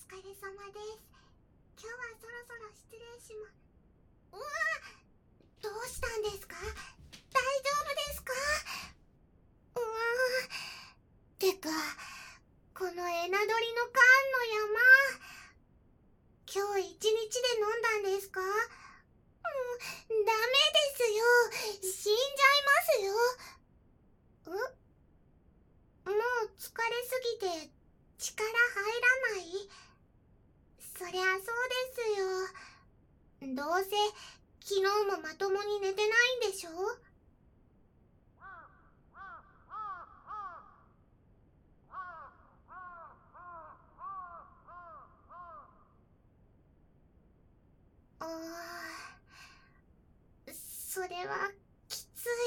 疲れ様です。今日はそろそろ失礼しま。うわ、どうしたんですか？大丈夫ですか？うわてか、このエナドリの缶の山、今日一日で飲んだんですか？ダメですよ。死んじゃいますよ。もう疲れすぎて力入らない？そりゃそうですよ。どうせ昨日もまともに寝てないんでしょ？あー、それはきつい。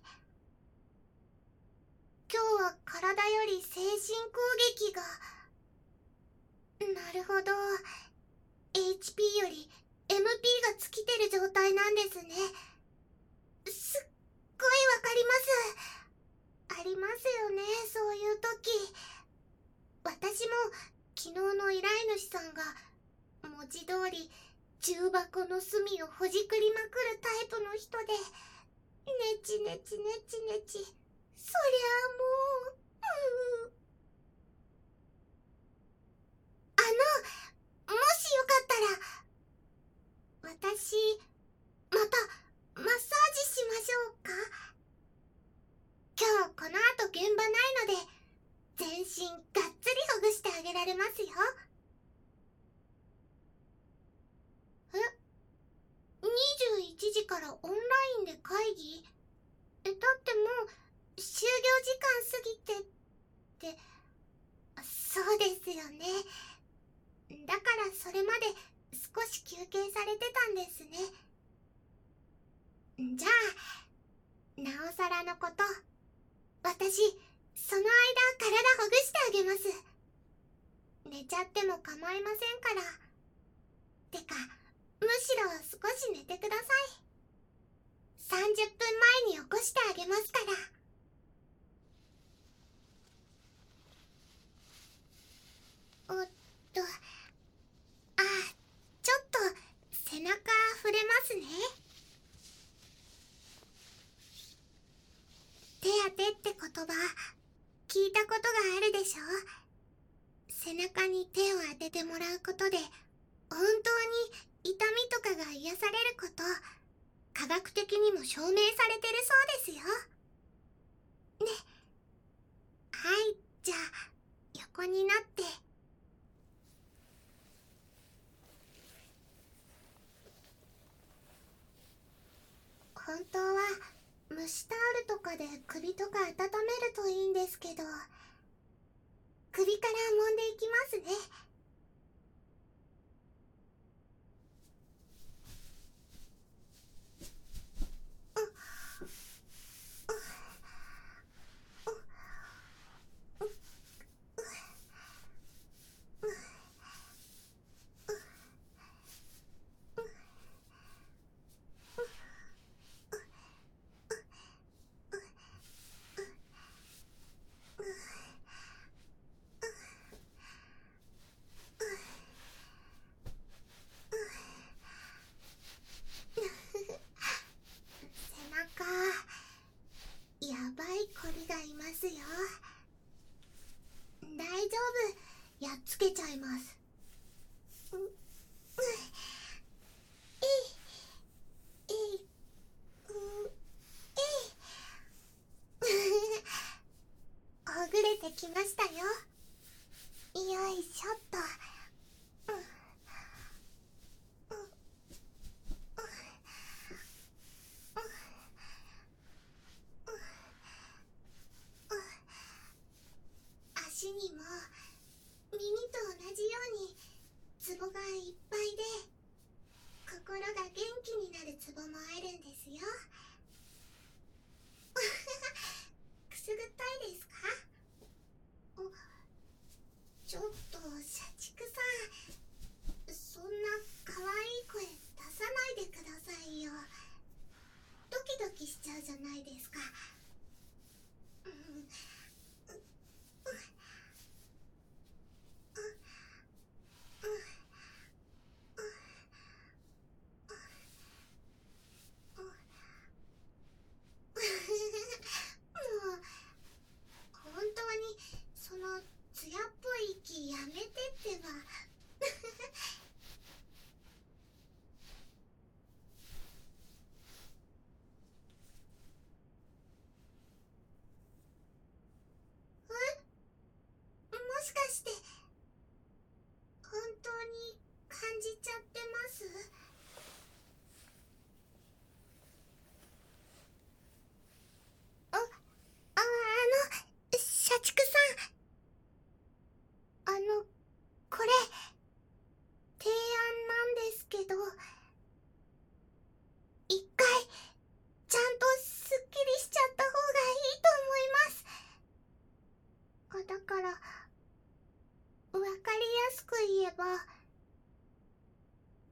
今日は体より精神攻撃が。なるほど。HP より MP が尽きてる状態なんですね。すっごいわかります。ありますよね、そういう時。私も昨日の依頼主さんが文字通り重箱の隅をほじくりまくるタイプの人で、ネチネチネチネチ、そりゃもう、もしよかったら私またマッサージしましょうか？今日この後現場ないので全身がっつりほぐしてあげられますよ。21時からオンラインで会議？だってもう就業時間過ぎてって。そうですよね。だからそれまで少し休憩されてたんですね。じゃあなおさらのこと、私その間体ほぐしてあげます。寝ちゃっても構いませんから。てかむしろ少し寝てください。30分前に起こしてあげますから。おっと、ちょっと背中触れますね。手当てって言葉聞いたことがあるでしょ？背中に手を当ててもらうことで本当に痛みとかが癒されること、科学的にも証明されてるそうですよ。ね。はい、じゃあ横になって。本当は蒸しタオルとかで首とか温めるといいんですけど、首から揉んでいきますね。背中やばいコリがいますよ。大丈夫、やっつけちゃいます。ほぐれてきましたよ。よいしょっと。足にも耳と同じようにツボがいっぱいで、心が元気になるツボもあるんですよ。くすぐったいですか？お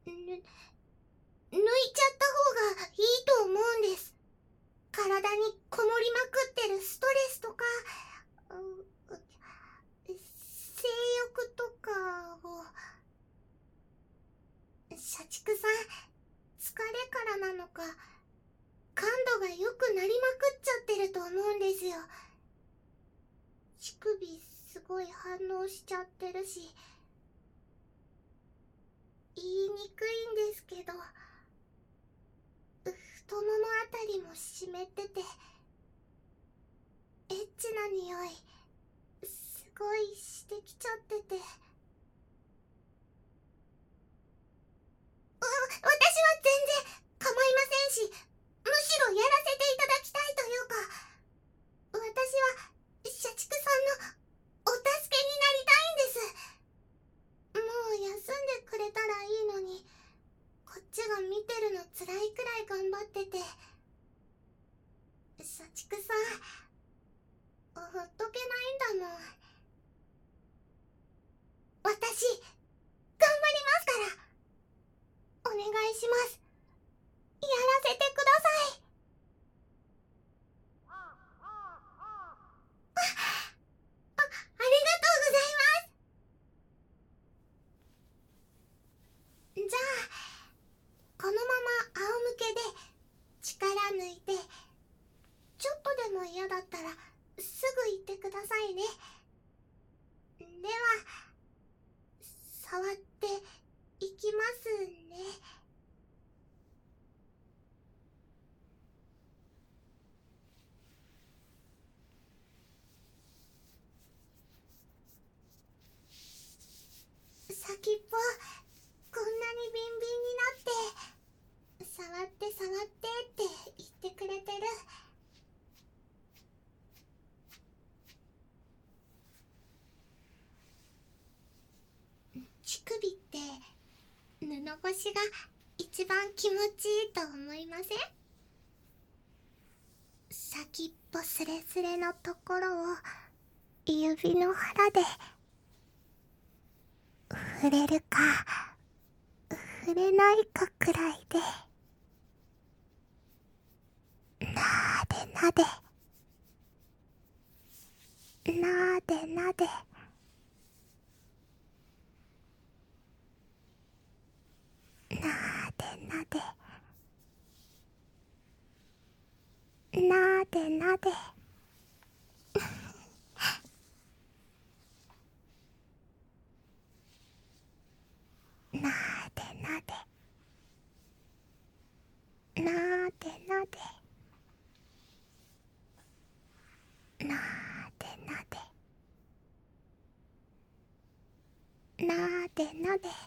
抜いちゃった方がいいと思うんです。体にこもりまくってるストレスとか、性欲とかを。社畜さん、疲れからなのか、感度が良くなりまくっちゃってると思うんですよ。乳首すごい反応しちゃってるし、言いにくいんですけど、太ももあたりも湿ってて、エッチな匂いすごいしてきちゃってて。私は全然構いませんし、むしろやらせていただきたいというか、私は社畜さんのお助けになりたいんです。もう休んでくれたらいいのに、こっちが見てるの辛いくらい頑張ってて。社畜さん、ほっとけないんだもん。私、頑張りますから。お願いします。やらせてください。ありがとうございます。じゃあ、このまま仰向けで力抜いて、ちょっとでも嫌だったらすぐ言ってくださいね。では、触っていきますね。先っぽ、こんなにビンビンになって、触って触ってって言ってくれてる。乳首って布越しが一番気持ちいいと思いません？先っぽスレスレのところを指の腹で触れるか触れないかくらいで、なでなでなでなで、なでなでなでなでなでなでなでなでなでなでなでなで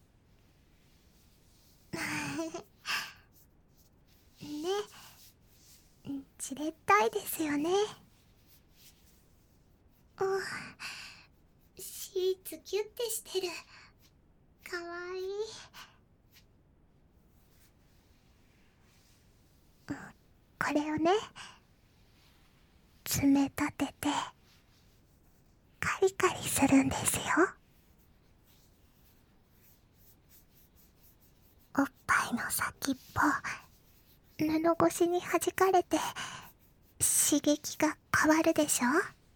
ね、じれったいですよね。シーツキュッてしてる。かわいい。これをね、爪立ててカリカリするんですよ。おっぱいの先っぽ、布越しに弾かれて刺激が変わるでしょ。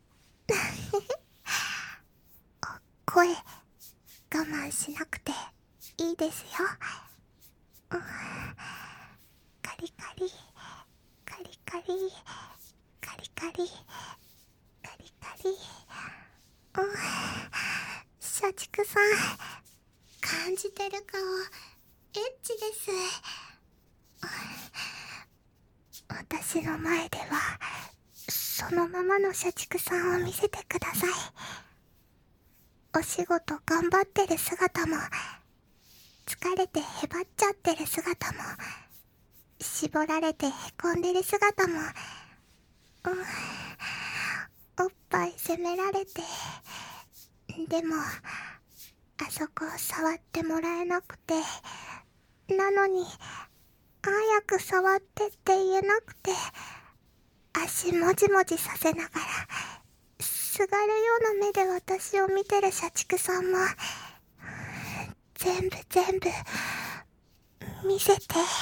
声我慢しなくていいですよ。カリカリカリカリカリカリカリカリ。社畜さん、感じてる顔エッチです。私の前ではそのままの社畜さんを見せてください。お仕事頑張ってる姿も、疲れてへばっちゃってる姿も、絞られてへこんでる姿も、おっぱい責められて、でもあそこを触ってもらえなくて、なのに早く触ってって言えなくて、足もじもじさせながらすがるような目で私を見てる社畜さんも、全部見せて。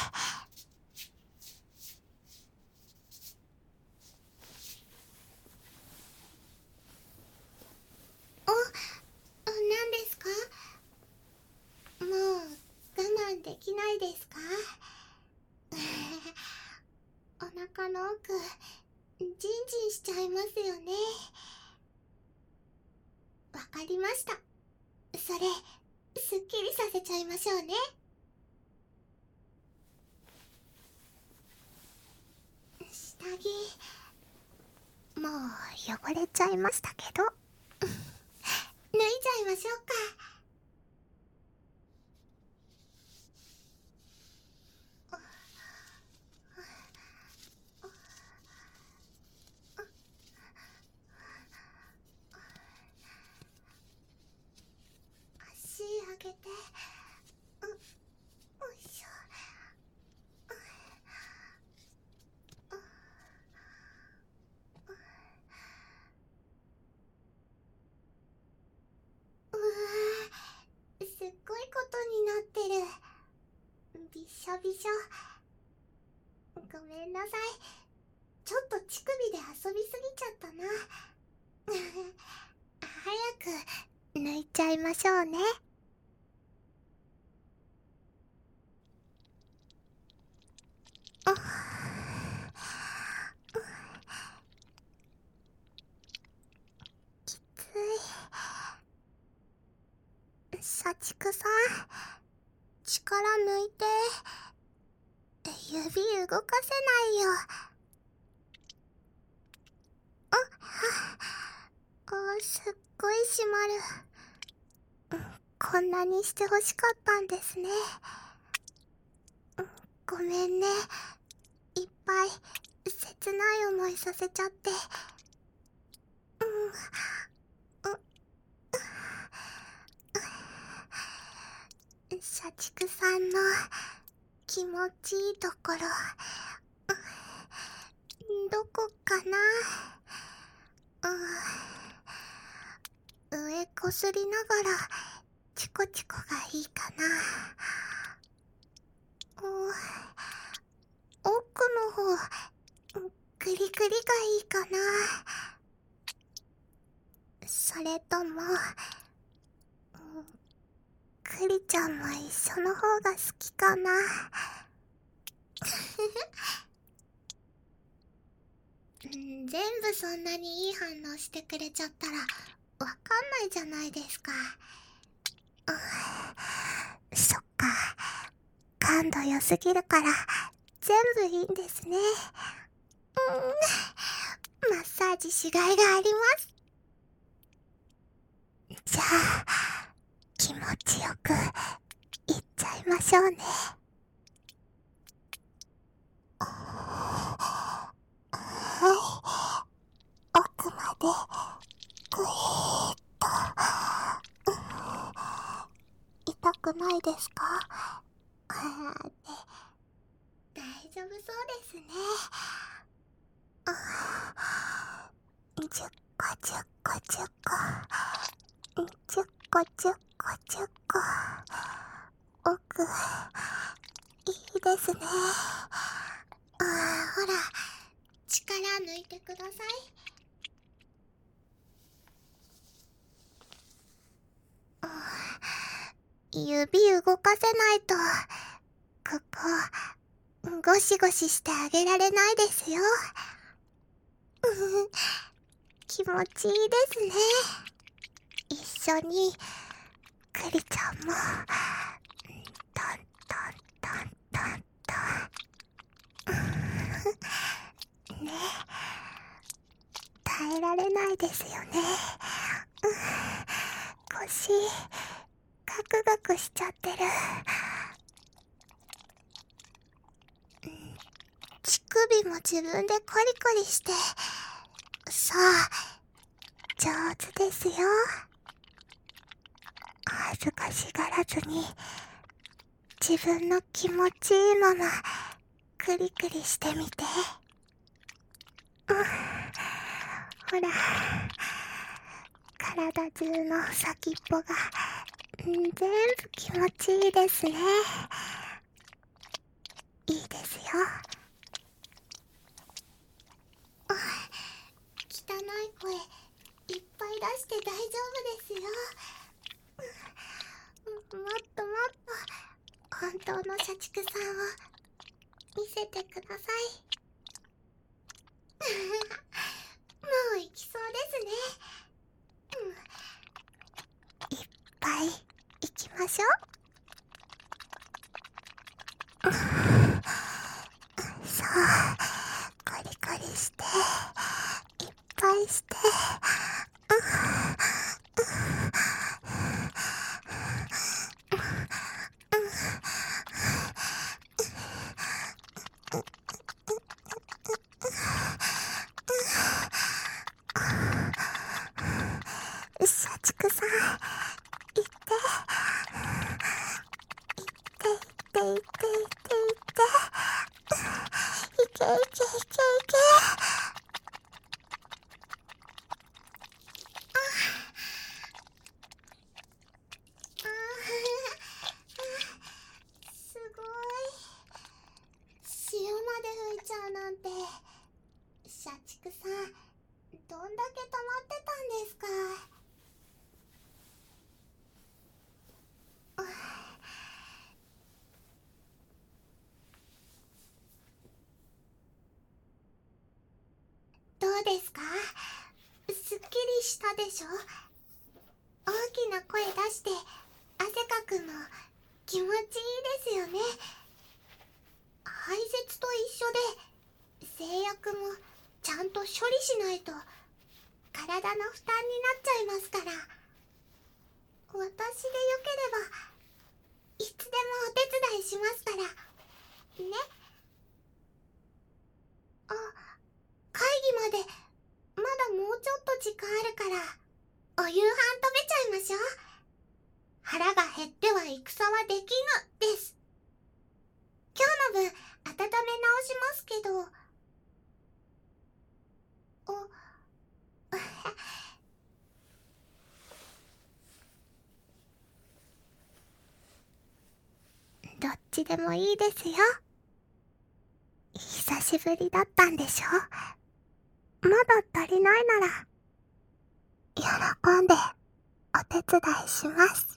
何ですか？もう我慢できないですか？お腹の奥、ジンジンしちゃいますよね。わかりました。それ、すっきりさせちゃいましょうね。下着、もう汚れちゃいましたけど。脱いじゃいましょうか。足上げて、よいしょ。うわー、すっごいことになってる。びっしょびしょ。ごめんなさい。ちょっと乳首で遊びすぎちゃったな。早く抜いちゃいましょうね。きつい。社畜さん、力抜いて。指動かせないよ。すっごい締まる。こんなにしてほしかったんですね。ごめんね。いっぱい切ない思いさせちゃって。社畜さんの気持ちいいところ、どこかな。上こすりながらチコチコがいいかな。奥の方、グリグリがいいかな。それとも、クリちゃんも一緒の方が好きかな。全部そんなにいい反応してくれちゃったらわかんないじゃないですか。そっか、感度良すぎるから全部いいんですね。マッサージしがいがあります。じゃあ気持ちよくいっちゃいましょうね。はい、奥までぐいーっと。痛くないですか？大丈夫そうですね。10個10個10個、10個10個10個。奥、いいですね。ほら、力抜いてください。指動かせないと、ここ、ゴシゴシしてあげられないですよ。気持ちいいですね。一緒に、クリちゃんも、トントントントントン。ね、耐えられないですよね。腰、ガクガクしちゃってる。乳首も自分でコリコリして、そう、上手ですよ。恥ずかしがらずに、自分の気持ちいいまま、クリクリしてみて。ほら、体中の先っぽが、全部気持ちいいですね。 汚い声いっぱい出して大丈夫ですよ。もっともっと本当の社畜さんを見せてください。もう行きそうですね。いっぱい行きましょう。そう、コリコリしていっぱいして。社畜さん、行って行って行って行って行って行け行け行け行け。すごい。潮まで吹いちゃうなんて。社畜さん、どんだけ溜まってたんですか。どうですか？すっきりしたでしょ？大きな声出して汗かくの気持ちいいですよね。排泄と一緒で制約もちゃんと処理しないと体の負担になっちゃいますから。私でよければいつでもお手伝いしますからね。あ、会議までまだもうちょっと時間あるからお夕飯食べちゃいましょう。腹が減っては戦はできぬです。今日の分温め直しますけど。どっちでもいいですよ。久しぶりだったんでしょ？まだ足りないなら喜んでお手伝いします。